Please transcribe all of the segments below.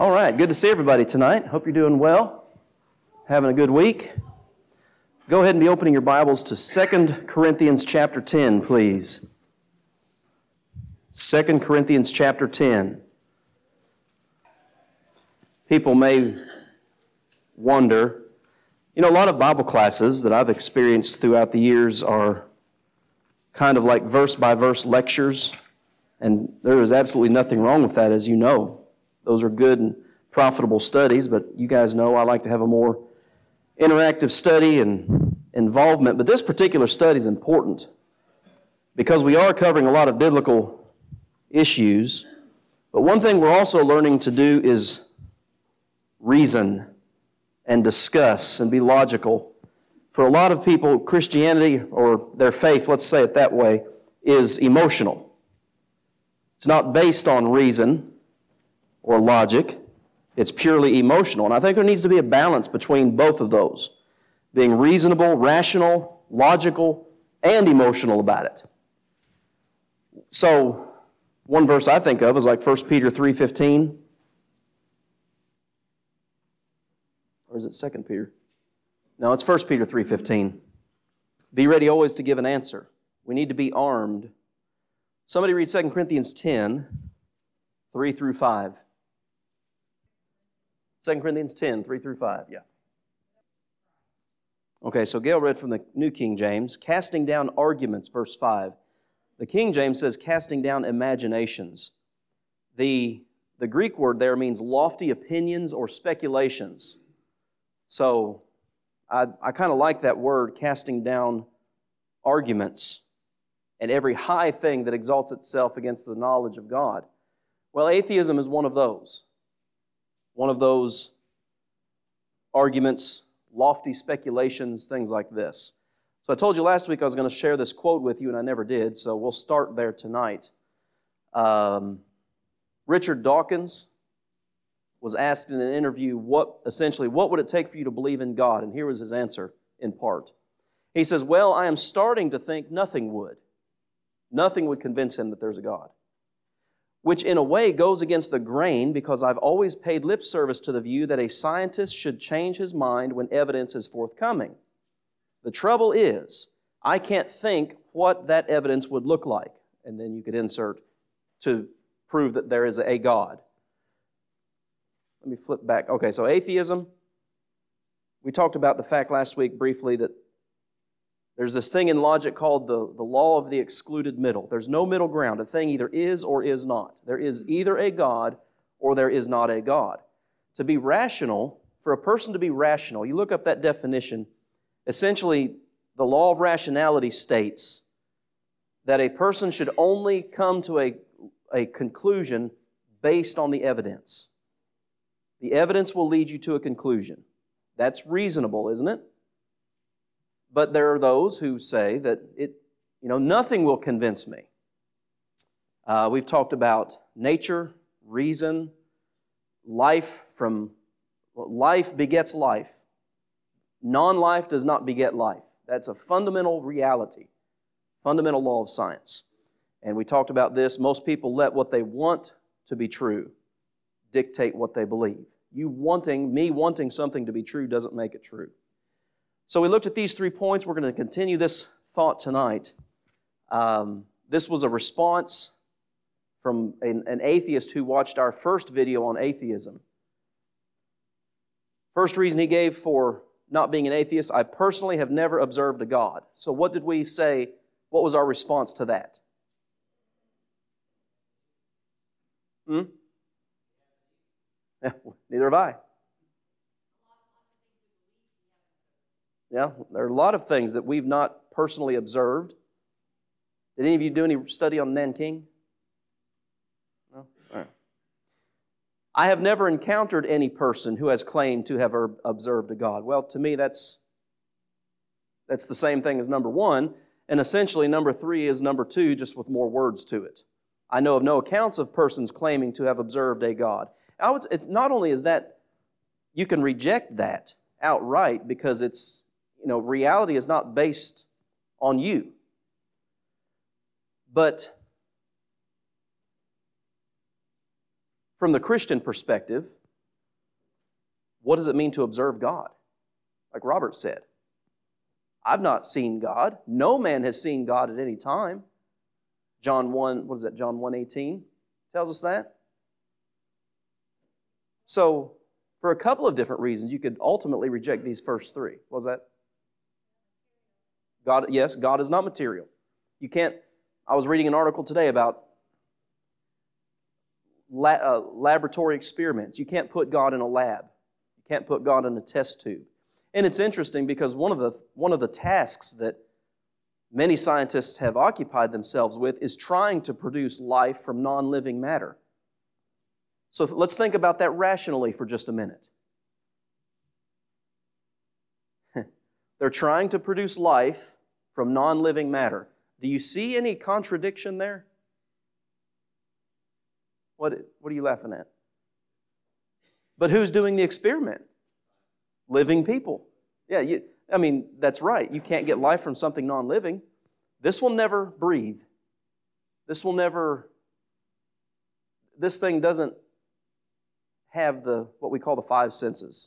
All right, good to see everybody tonight. Hope you're doing well, having a good week. Go ahead and be opening your Bibles to 2 Corinthians chapter 10, please. 2 Corinthians chapter 10. People may wonder, a lot of Bible classes that I've experienced throughout the years are kind of like verse-by-verse lectures, and there is absolutely nothing wrong with that, as you know. Those are good and profitable studies, but you guys know I like to have a more interactive study and involvement. But this particular study is important because we are covering a lot of biblical issues. But one thing we're also learning to do is reason and discuss and be logical. For a lot of people, Christianity, or their faith, let's say it that way, is emotional. It's not based on reason or logic. It's purely emotional. And I think there needs to be a balance between both of those, being reasonable, rational, logical, and emotional about it. So, one verse I think of is like 1 Peter 3:15. Or is it 2 Peter? No, it's 1 Peter 3:15. Be ready always to give an answer. We need to be armed. Somebody read 2 Corinthians 10, 3 through 5. 2 Corinthians 10, 3 through 5, yeah. Okay, so Gail read from the New King James, casting down arguments, verse 5. The King James says casting down imaginations. The Greek word there means lofty opinions or speculations. So I kind of like that word, casting down arguments and every high thing that exalts itself against the knowledge of God. Well, atheism is one of those. One of those arguments, lofty speculations, things like this. So I told you last week I was going to share this quote with you, and I never did, so we'll start there tonight. Richard Dawkins was asked in an interview, what would it take for you to believe in God? And here was his answer, in part. He says, well, I am starting to think nothing would. Nothing would convince him that there's a God. Which in a way goes against the grain because I've always paid lip service to the view that a scientist should change his mind when evidence is forthcoming. The trouble is, I can't think what that evidence would look like. And then you could insert to prove that there is a God. Let me flip back. Okay, so atheism. We talked about the fact last week briefly that there's this thing in logic called the law of the excluded middle. There's no middle ground. A thing either is or is not. There is either a God or there is not a God. To be rational, for a person to be rational, you look up that definition, essentially the law of rationality states that a person should only come to a conclusion based on the evidence. The evidence will lead you to a conclusion. That's reasonable, isn't it? But there are those who say that nothing will convince me. We've talked about nature, reason, life begets life. Non-life does not beget life. That's a fundamental reality, fundamental law of science. And we talked about this. Most people let what they want to be true dictate what they believe. Me wanting something to be true doesn't make it true. So we looked at these 3 points. We're going to continue this thought tonight. This was a response from an atheist who watched our first video on atheism. First reason he gave for not being an atheist, I personally have never observed a God. So what did we say? What was our response to that? Yeah, neither have I. Yeah, there are a lot of things that we've not personally observed. Did any of you do any study on Nanking? No? All right. I have never encountered any person who has claimed to have observed a God. Well, to me, that's the same thing as number 1, and essentially number 3 is number 2, just with more words to it. I know of no accounts of persons claiming to have observed a God. It's not only is that you can reject that outright because it's reality is not based on you. But from the Christian perspective, what does it mean to observe God? Like Robert said, I've not seen God. No man has seen God at any time. John 1, what is that? John 1:18 tells us that. So, for a couple of different reasons, you could ultimately reject these first three. What was that? God, yes, God is not material. You can't, I was reading an article today about laboratory experiments. You can't put God in a lab. You can't put God in a test tube. And it's interesting because one of the tasks that many scientists have occupied themselves with is trying to produce life from non-living matter. So let's think about that rationally for just a minute. They're trying to produce life from non-living matter. Do you see any contradiction there? What are you laughing at? But who's doing the experiment? Living people. Yeah, that's right. You can't get life from something non-living. This will never breathe. This thing doesn't have what we call the five senses.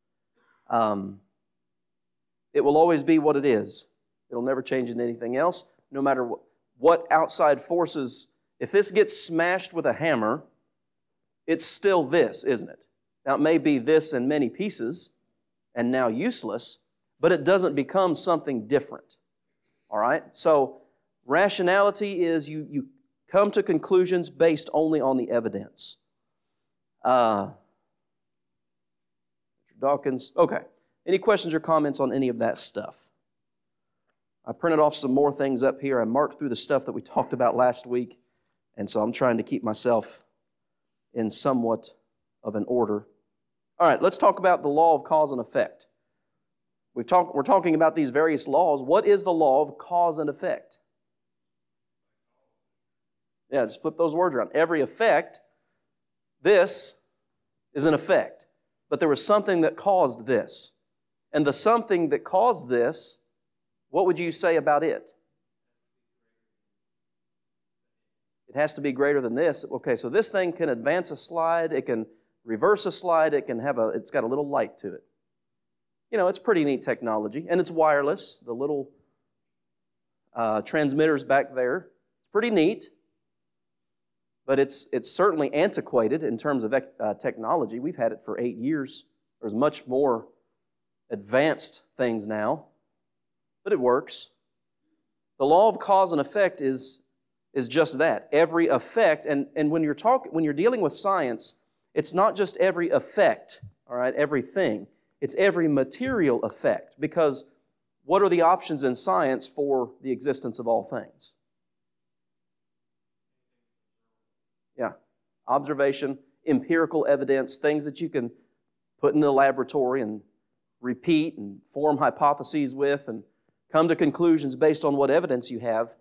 It will always be what it is. It'll never change into anything else, no matter what outside forces. If this gets smashed with a hammer, it's still this, isn't it? Now, it may be this in many pieces and now useless, but it doesn't become something different. All right? So, rationality is you come to conclusions based only on the evidence. Dawkins. Okay. Any questions or comments on any of that stuff? I printed off some more things up here. I marked through the stuff that we talked about last week, and so I'm trying to keep myself in somewhat of an order. All right, let's talk about the law of cause and effect. We're talking about these various laws. What is the law of cause and effect? Yeah, just flip those words around. Every effect, this is an effect. But there was something that caused this. And the something that caused this, what would you say about it? It has to be greater than this. Okay, so this thing can advance a slide, it can reverse a slide, it's got a little light to it. It's pretty neat technology, and it's wireless. The little transmitters back there, it's pretty neat, but it's certainly antiquated in terms of technology. We've had it for 8 years. There's much more advanced things now, but it works. The law of cause and effect is just that. Every effect, and when you're dealing with science, it's not just every effect, all right, everything. It's every material effect, because what are the options in science for the existence of all things? Yeah, observation, empirical evidence, things that you can put in a laboratory and repeat and form hypotheses with and come to conclusions based on what evidence you have.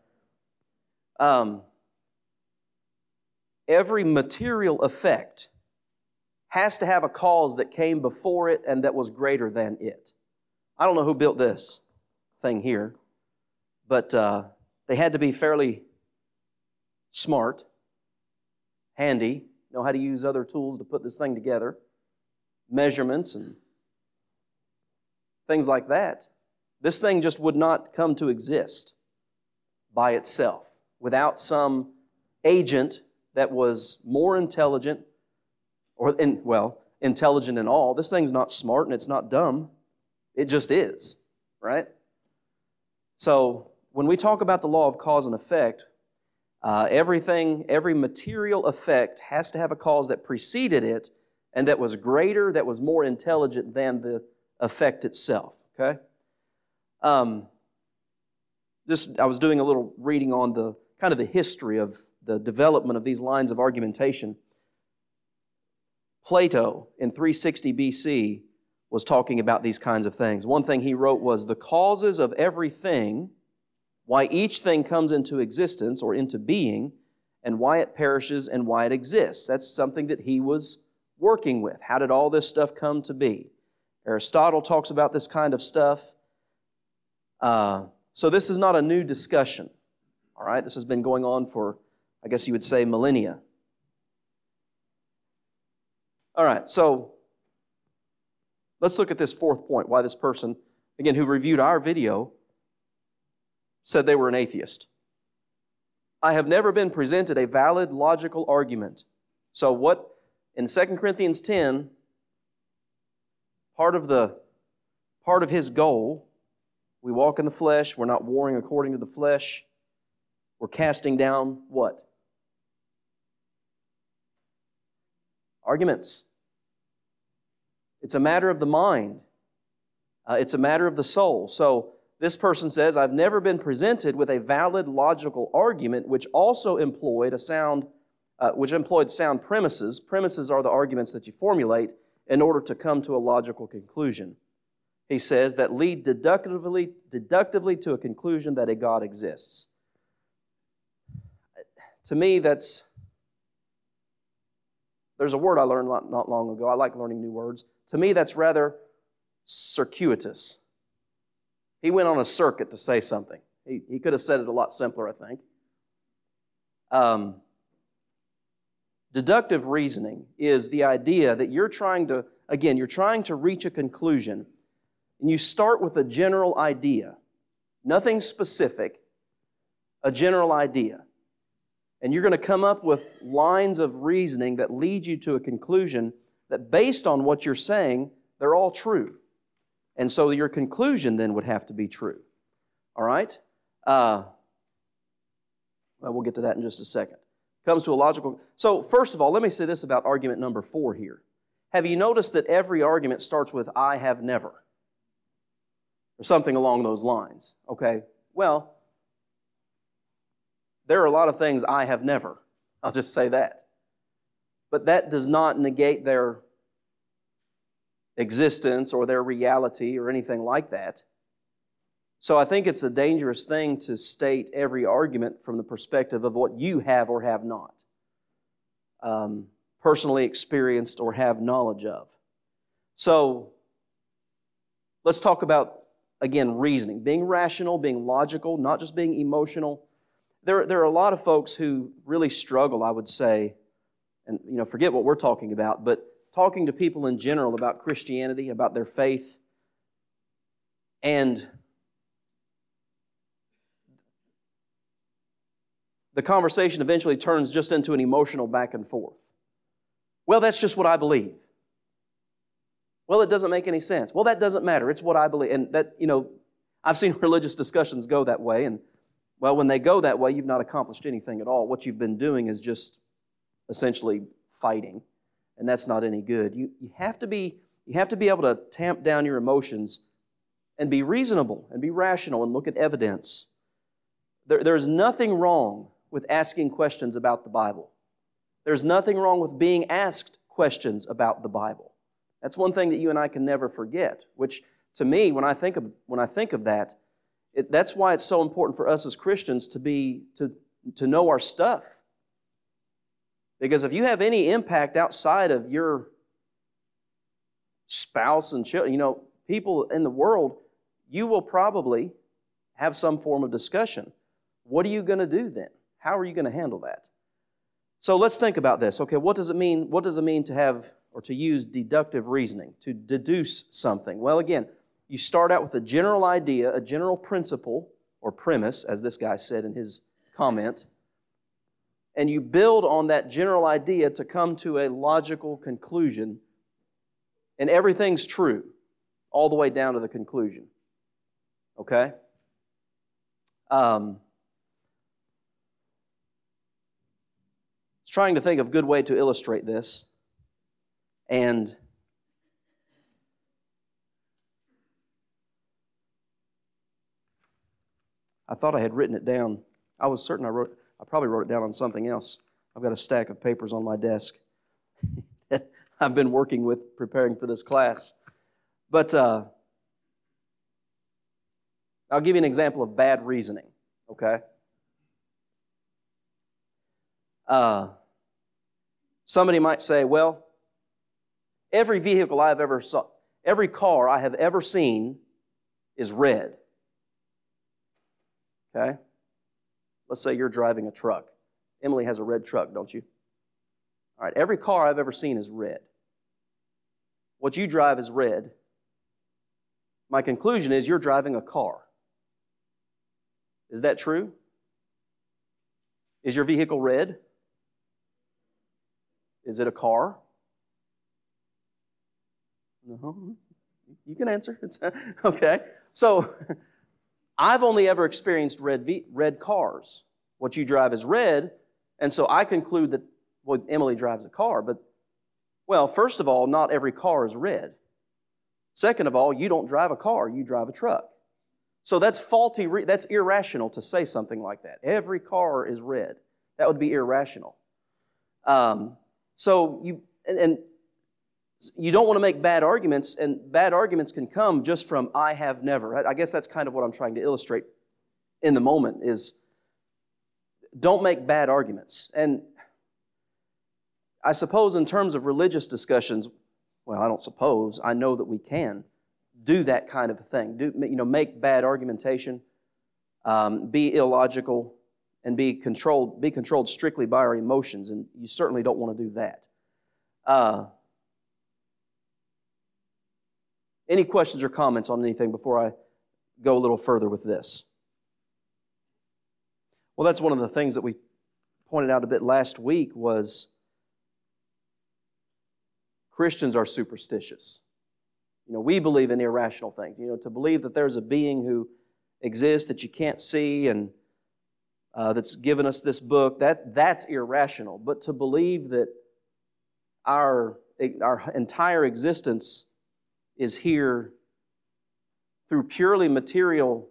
Every material effect has to have a cause that came before it and that was greater than it. I don't know who built this thing here, but they had to be fairly smart, handy, know how to use other tools to put this thing together, measurements and things like that. This thing just would not come to exist by itself without some agent that was more intelligent, intelligent in all. This thing's not smart and it's not dumb. It just is, right? So when we talk about the law of cause and effect, every material effect has to have a cause that preceded it and that was greater, that was more intelligent than the effect itself, okay? I was doing a little reading on the kind of the history of the development of these lines of argumentation. Plato, in 360 BC, was talking about these kinds of things. One thing he wrote was, the causes of everything, why each thing comes into existence or into being, and why it perishes and why it exists. That's something that he was working with. How did all this stuff come to be? Aristotle talks about this kind of stuff. So this is not a new discussion. All right, this has been going on for, I guess you would say, millennia. All right, so Let's look at this fourth point, why this person, again, who reviewed our video, said they were an atheist. I have never been presented a valid logical argument. So what, in 2 Corinthians 10, part of his goal, we walk in the flesh, we're not warring according to the flesh, we're casting down what? Arguments. It's a matter of the mind. It's a matter of the soul. So this person says, I've never been presented with a valid logical argument which also employed sound premises. Premises are the arguments that you formulate in order to come to a logical conclusion. He says that lead deductively to a conclusion that a God exists. To me, there's a word I learned not long ago. I like learning new words. To me, that's rather circuitous. He went on a circuit to say something. He could have said it a lot simpler, I think. Deductive reasoning is the idea that you're trying to reach a conclusion, and you start with a general idea, nothing specific, a general idea. And you're going to come up with lines of reasoning that lead you to a conclusion that based on what you're saying, they're all true. And so your conclusion then would have to be true. All right? Well, we'll get to that in just a second. Comes to a logical... So first of all, let me say this about argument number 4 here. Have you noticed that every argument starts with, I have never? Or something along those lines. Okay, well, there are a lot of things I have never. I'll just say that. But that does not negate their existence or their reality or anything like that. So I think it's a dangerous thing to state every argument from the perspective of what you have or have not, personally experienced or have knowledge of. So let's talk about, again, reasoning, being rational, being logical, not just being emotional. There are a lot of folks who really struggle, I would say, and forget what we're talking about, but talking to people in general about Christianity, about their faith, and the conversation eventually turns just into an emotional back and forth. Well, that's just what I believe. Well, it doesn't make any sense. Well, that doesn't matter. It's what I believe. And that, I've seen religious discussions go that way, and well, when they go that way, you've not accomplished anything at all. What you've been doing is just essentially fighting, and that's not any good. You have to be able to tamp down your emotions and be reasonable and be rational and look at evidence. There's nothing wrong with asking questions about the Bible. There's nothing wrong with being asked questions about the Bible. That's one thing that you and I can never forget, which to me, when I think of that, that's why it's so important for us as Christians to know our stuff. Because if you have any impact outside of your spouse and children, people in the world, you will probably have some form of discussion. What are you going to do then? How are you going to handle that? So let's think about this. Okay, what does it mean? What does it mean to have or to use deductive reasoning, to deduce something? Well, again, you start out with a general idea, a general principle or premise, as this guy said in his comment, and you build on that general idea to come to a logical conclusion, and everything's true all the way down to the conclusion. Okay? Trying to think of a good way to illustrate this. And I thought I had written it down. I was certain I probably wrote it down on something else. I've got a stack of papers on my desk that I've been working with preparing for this class. But I'll give you an example of bad reasoning, okay? Somebody might say, well, every car I have ever seen is red. Okay? Let's say you're driving a truck. Emily has a red truck, don't you? All right, every car I've ever seen is red. What you drive is red. my conclusion is you're driving a car. Is that true? Is your vehicle red? Is it a car? No. You can answer. Okay. So, I've only ever experienced red cars. What you drive is red, and so I conclude that, well, Emily drives a car, but, well, first of all, not every car is red. Second of all, you don't drive a car, you drive a truck. So that's faulty, that's irrational to say something like that. Every car is red. That would be irrational. So you don't want to make bad arguments, and bad arguments can come just from I have never. I guess that's kind of what I'm trying to illustrate in the moment is don't make bad arguments. And I suppose in terms of religious discussions, well, I don't suppose, I know that we can do that kind of a thing. Make bad argumentation, be illogical, and be controlled strictly by our emotions, and you certainly don't want to do that. Any questions or comments on anything before I go a little further with this? Well, that's one of the things that we pointed out a bit last week was Christians are superstitious. We believe in irrational things. To believe that there's a being who exists that you can't see and that's given us this book, that's irrational. But to believe that our entire existence is here through purely material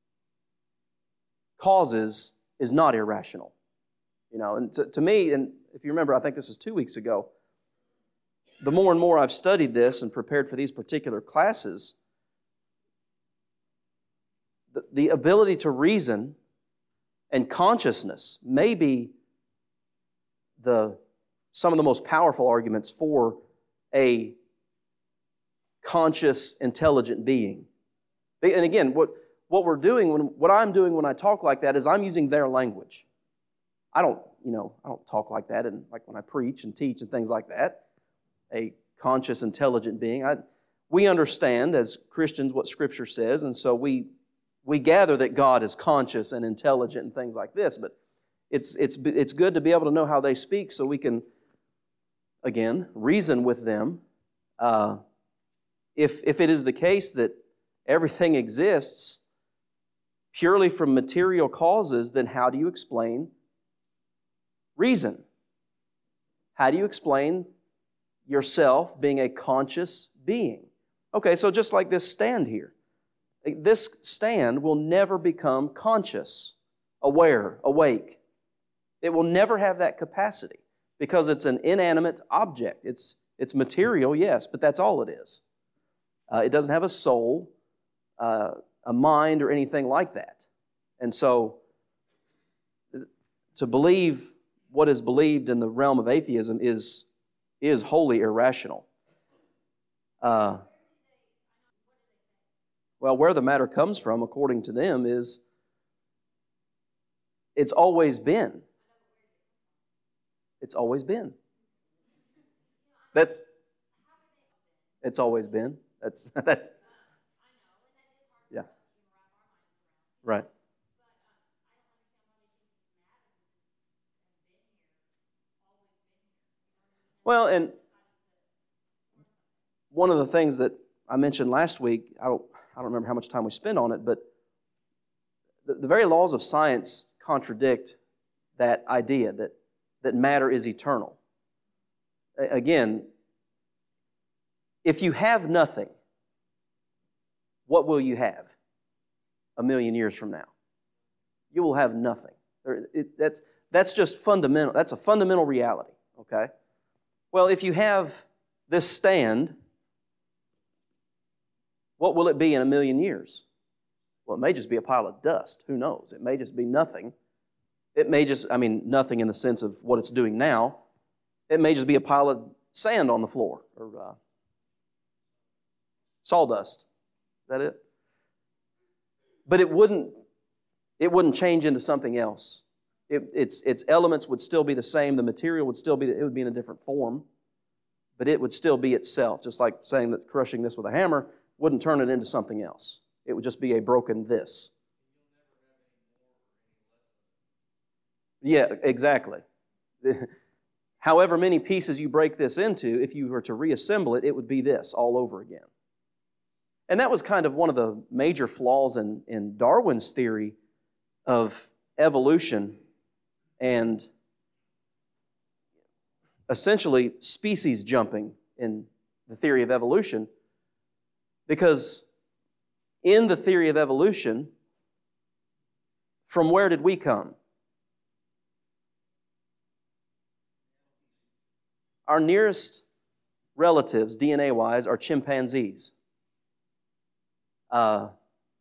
causes is not irrational. And to me, and if you remember, I think this was 2 weeks ago, the more and more I've studied this and prepared for these particular classes, the ability to reason and consciousness may be some of the most powerful arguments for a conscious, intelligent being. And again, what we're doing, what I'm doing when I talk like that is I'm using their language. I don't talk like that, and like when I preach and teach and things like that. A conscious, intelligent being. We understand as Christians what Scripture says, and so we gather that God is conscious and intelligent and things like this. But it's good to be able to know how they speak, so we can, again, reason with them. If it is the case that everything exists purely from material causes, then how do you explain reason? How do you explain yourself being a conscious being? Okay, so just like this stand here. This stand will never become conscious, aware, awake. It will never have that capacity because it's an inanimate object. It's material, yes, but that's all it is. It doesn't have a soul, a mind, or anything like that. And so, to believe what is believed in the realm of atheism is wholly irrational. Well, where the matter comes from, according to them, is it's always been. It's always been. It's always been. That's yeah. Right. Well, and one of the things that I mentioned last week, I don't remember how much time we spent on it, but the very laws of science contradict that idea that matter is eternal. Again, if you have nothing, what will you have 1,000,000 years from now? You will have nothing. That's just fundamental. That's a fundamental reality, okay? Well, if you have this stand, what will it be in 1,000,000 years? Well, it may just be a pile of dust. Who knows? It may just be nothing. It may just, nothing in the sense of what it's doing now. It may just be a pile of sand on the floor or sawdust. Is that it? But it wouldn't change into something else. Its elements would still be the same. The material would still be, it would be in a different form, but it would still be itself. Just like saying that crushing this with a hammer, wouldn't turn it into something else. It would just be a broken this. Yeah, exactly. However many pieces you break this into, if you were to reassemble it, it would be this all over again. And that was kind of one of the major flaws in Darwin's theory of evolution and essentially species jumping in the theory of evolution. Because in the theory of evolution, from where did we come? Our nearest relatives, DNA-wise, are chimpanzees. The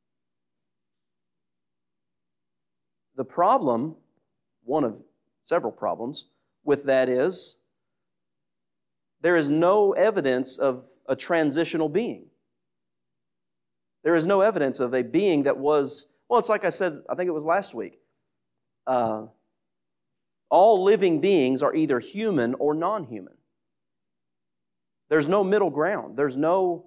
problem, one of several problems, with that is there is no evidence of a transitional being. There is no evidence of a being that was, well, it's like I said, I think it was last week. All living beings are either human or non-human. There's no middle ground. There's no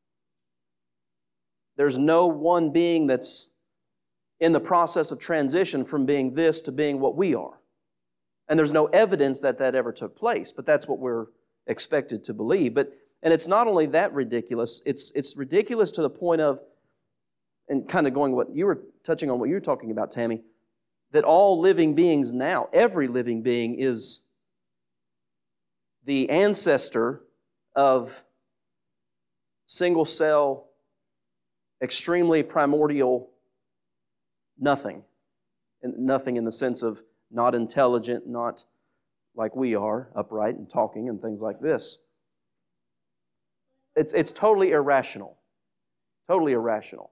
one being that's in the process of transition from being this to being what we are. And there's no evidence that that ever took place, but that's what we're expected to believe. And it's not only that ridiculous, it's ridiculous to the point of, and kind of going what you were touching on what you were talking about, Tammy, that all living beings now, every living being is the ancestor of single cell, extremely primordial nothing. And nothing in the sense of not intelligent, not like we are, upright and talking and things like this. It's totally irrational. Totally irrational.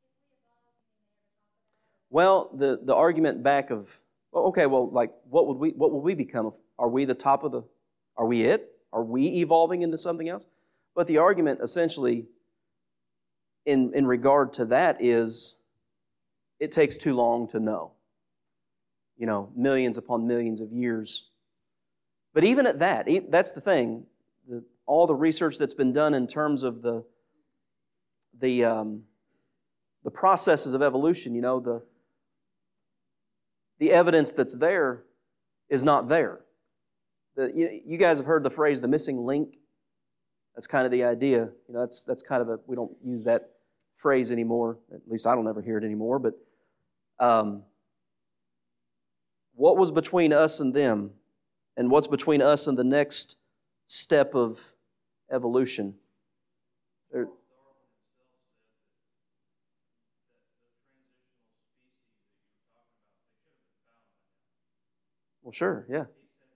Well, the argument back of, well, okay, well, like, what will we become? Are we the top of the, are we it? Are we evolving into something else? But the argument essentially in regard to that is it takes too long to know. You know, millions upon millions of years. But even at that, that's the thing. All the research that's been done in terms of the processes of evolution, you know, the evidence that's there is not there. You guys have heard the phrase, the missing link. That's kind of the idea. You know, that's kind of we don't use that phrase anymore. At least I don't ever hear it anymore. But what was between us and them, and what's between us and the next step of evolution? Well, sure, yeah.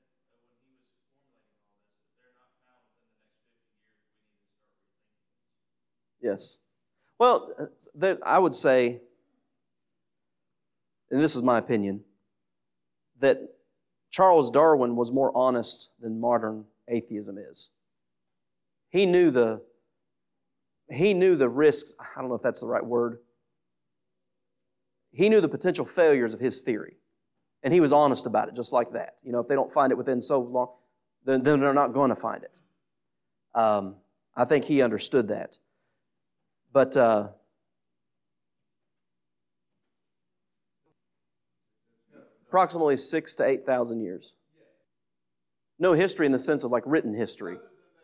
Yes. Well, I would say, and this is my opinion, that Charles Darwin was more honest than modern atheism is. He knew the risks, I don't know if that's the right word. He knew the potential failures of his theory. And he was honest about it, just like that. You know, if they don't find it within so long, then they're not going to find it. I think he understood that. But approximately 6,000 to 8,000 years. No history in the sense of like written history.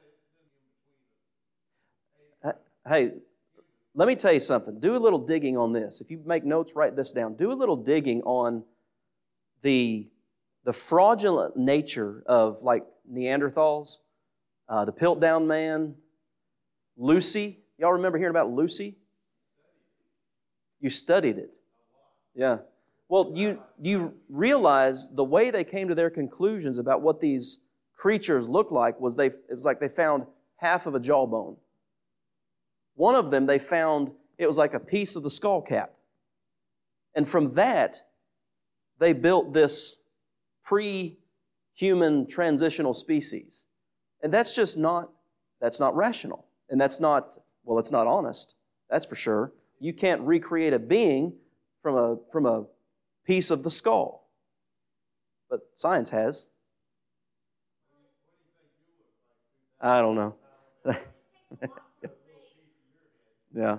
Hey, let me tell you something. Do a little digging on this. If you make notes, write this down. Do a little digging on the fraudulent nature of like Neanderthals, the Piltdown Man, Lucy. Y'all remember hearing about Lucy? You studied it. Yeah. Well, you realize the way they came to their conclusions about what these creatures looked like was it was like they found half of a jawbone. One of them they found it was like a piece of the skull cap. And from that, they built this pre-human transitional species. And that's not rational. And it's not honest. That's for sure. You can't recreate a being from a piece of the skull. But science has. I don't know. Yeah.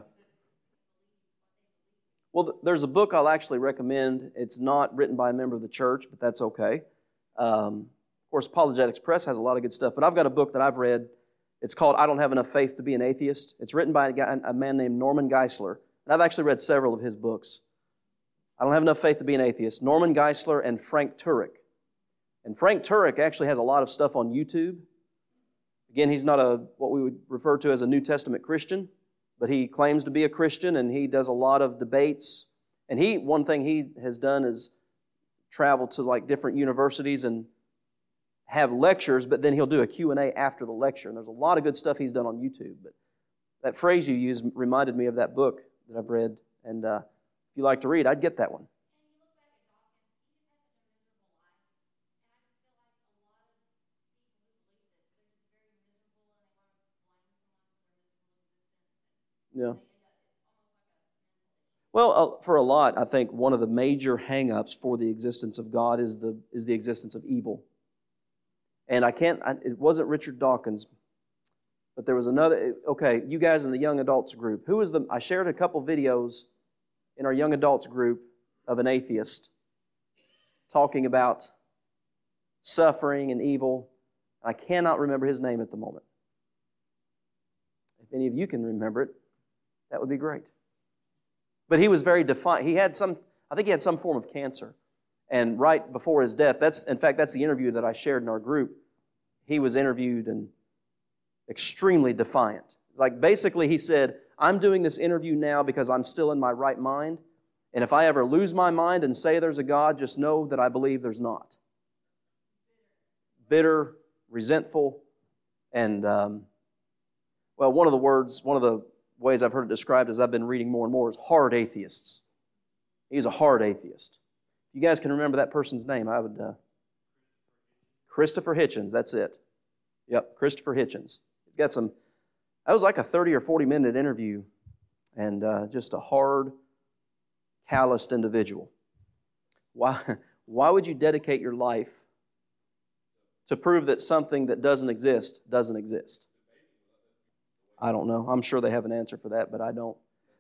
Well, there's a book I'll actually recommend. It's not written by a member of the church, but that's okay. Of course, Apologetics Press has a lot of good stuff, but I've got a book that I've read. It's called I Don't Have Enough Faith to Be an Atheist. It's written by a man named Norman Geisler, and I've actually read several of his books. I Don't Have Enough Faith to Be an Atheist, Norman Geisler and Frank Turek. And Frank Turek actually has a lot of stuff on YouTube. Again, he's not what we would refer to as a New Testament Christian, but he claims to be a Christian, and he does a lot of debates. And one thing he has done is travel to like different universities and have lectures, but then he'll do a Q&A after the lecture. And there's a lot of good stuff he's done on YouTube. But that phrase you used reminded me of that book that I've read. And if you like to read, I'd get that one. Yeah. Well, for a lot, I think one of the major hang-ups for the existence of God is the existence of evil. And it wasn't Richard Dawkins, but there was another. Okay, you guys in the young adults group. I shared a couple videos in our young adults group of an atheist talking about suffering and evil. I cannot remember his name at the moment. If any of you can remember it, that would be great. But he was very defiant. I think he had some form of cancer. And right before his death, that's the interview that I shared in our group. He was interviewed and extremely defiant. Like basically he said, I'm doing this interview now because I'm still in my right mind. And if I ever lose my mind and say there's a God, just know that I believe there's not. Bitter, resentful, and one of the ways I've heard it described as I've been reading more and more is hard atheists. He's a hard atheist. If you guys can remember that person's name, I would... Christopher Hitchens, that's it. Yep, Christopher Hitchens. He's got that was like a 30 or 40 minute interview, and just a hard, calloused individual. Why would you dedicate your life to prove that something that doesn't exist? I don't know. I'm sure they have an answer for that, but I don't.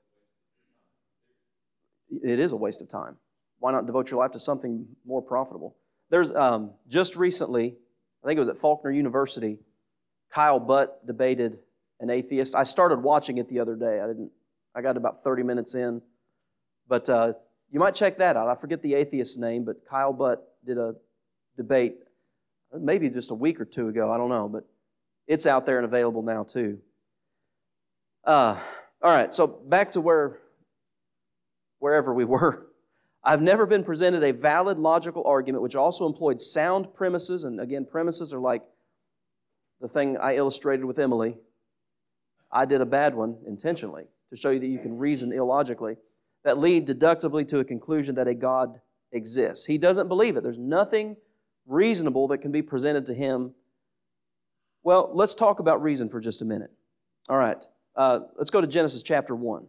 It is a waste of time. Why not devote your life to something more profitable? There's just recently, I think it was at Faulkner University, Kyle Butt debated an atheist. I started watching it the other day. I got about 30 minutes in. But you might check that out. I forget the atheist's name, but Kyle Butt did a debate maybe just a week or two ago. I don't know, but it's out there and available now too. All right, so back to wherever we were. I've never been presented a valid logical argument which also employed sound premises, and again, premises are like the thing I illustrated with Emily. I did a bad one intentionally to show you that you can reason illogically, that lead deductively to a conclusion that a God exists. He doesn't believe it. There's nothing reasonable that can be presented to him. Well, let's talk about reason for just a minute. All right. Let's go to Genesis chapter 1.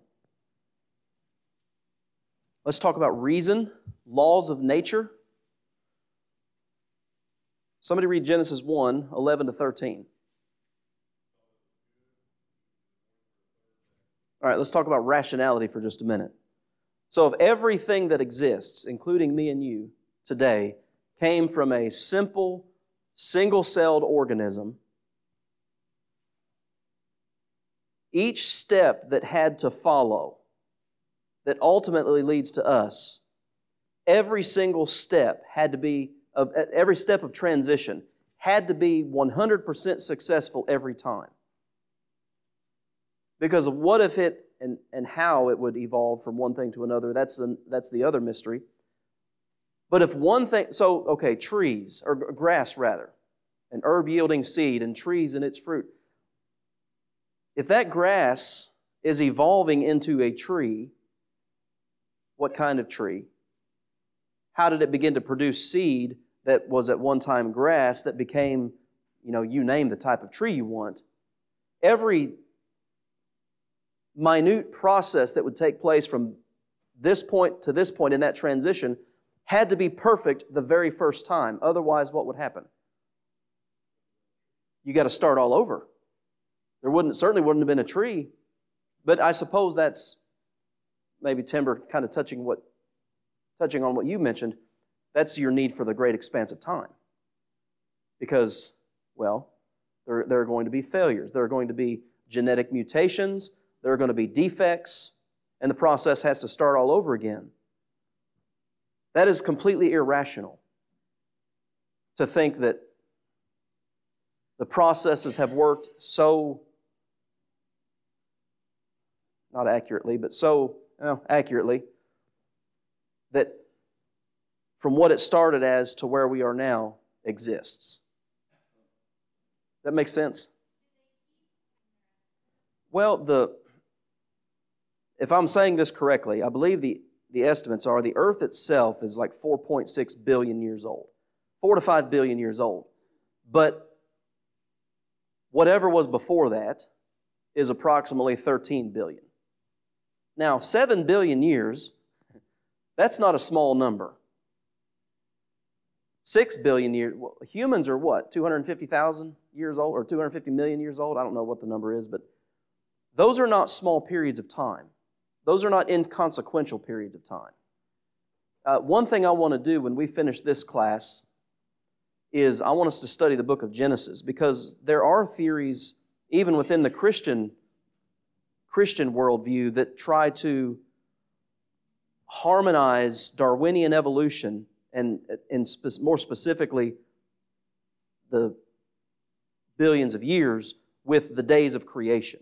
Let's talk about reason, laws of nature. Somebody read Genesis 1, 11 to 13. All right, let's talk about rationality for just a minute. So if everything that exists, including me and you today, came from a simple, single-celled organism, each step that had to follow, that ultimately leads to us, every single step had to be, every step of transition had to be 100% successful every time. Because of what if it, and how it would evolve from one thing to another, that's the other mystery. But if one thing, trees, or grass rather, an herb yielding seed, and trees and its fruit. If that grass is evolving into a tree, what kind of tree? How did it begin to produce seed that was at one time grass that became, you name the type of tree you want? Every minute process that would take place from this point to this point in that transition had to be perfect the very first time. Otherwise, what would happen? You got to start all over. There certainly wouldn't have been a tree. But I suppose that's maybe, Timber, kind of touching on what you mentioned. That's your need for the great expanse of time. Because, well, there are going to be failures. There are going to be genetic mutations. There are going to be defects. And the process has to start all over again. That is completely irrational to think that the processes have worked so, not accurately, but so accurately, that from what it started as to where we are now exists. That makes sense? Well, if I'm saying this correctly, I believe the estimates are the earth itself is like 4.6 billion years old. 4 to 5 billion years old. But whatever was before that is approximately 13 billion. Now, 7 billion years, that's not a small number. 6 billion years, well, humans are what, 250,000 years old or 250 million years old? I don't know what the number is, but those are not small periods of time. Those are not inconsequential periods of time. One thing I want to do when we finish this class is I want us to study the book of Genesis, because there are theories, even within the Christian worldview, that try to harmonize Darwinian evolution and more specifically the billions of years with the days of creation.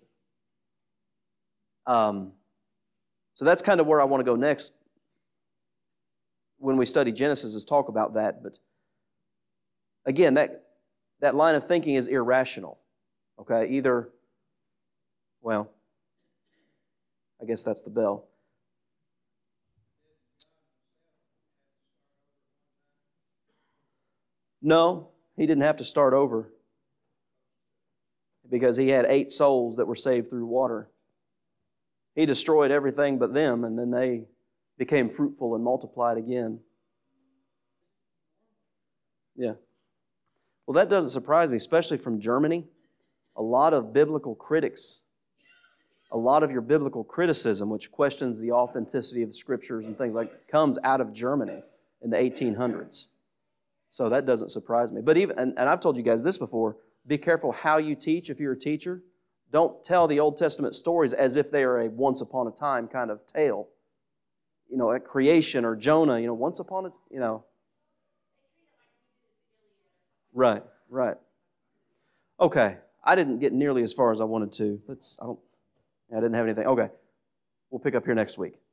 So that's kind of where I want to go next when we study Genesis, is talk about that. But again, that line of thinking is irrational. Okay, either, well, I guess that's the bell. No, he didn't have to start over because he had 8 souls that were saved through water. He destroyed everything but them, and then they became fruitful and multiplied again. Yeah. Well, that doesn't surprise me, especially from Germany. A lot of biblical critics, a lot of your biblical criticism, which questions the authenticity of the Scriptures and things like, comes out of Germany in the 1800s. So that doesn't surprise me. But even, and I've told you guys this before, be careful how you teach if you're a teacher. Don't tell the Old Testament stories as if they are a once upon a time kind of tale. You know, at creation or Jonah, once upon a, Right. Okay, I didn't get nearly as far as I wanted to. I didn't have anything. Okay, we'll pick up here next week.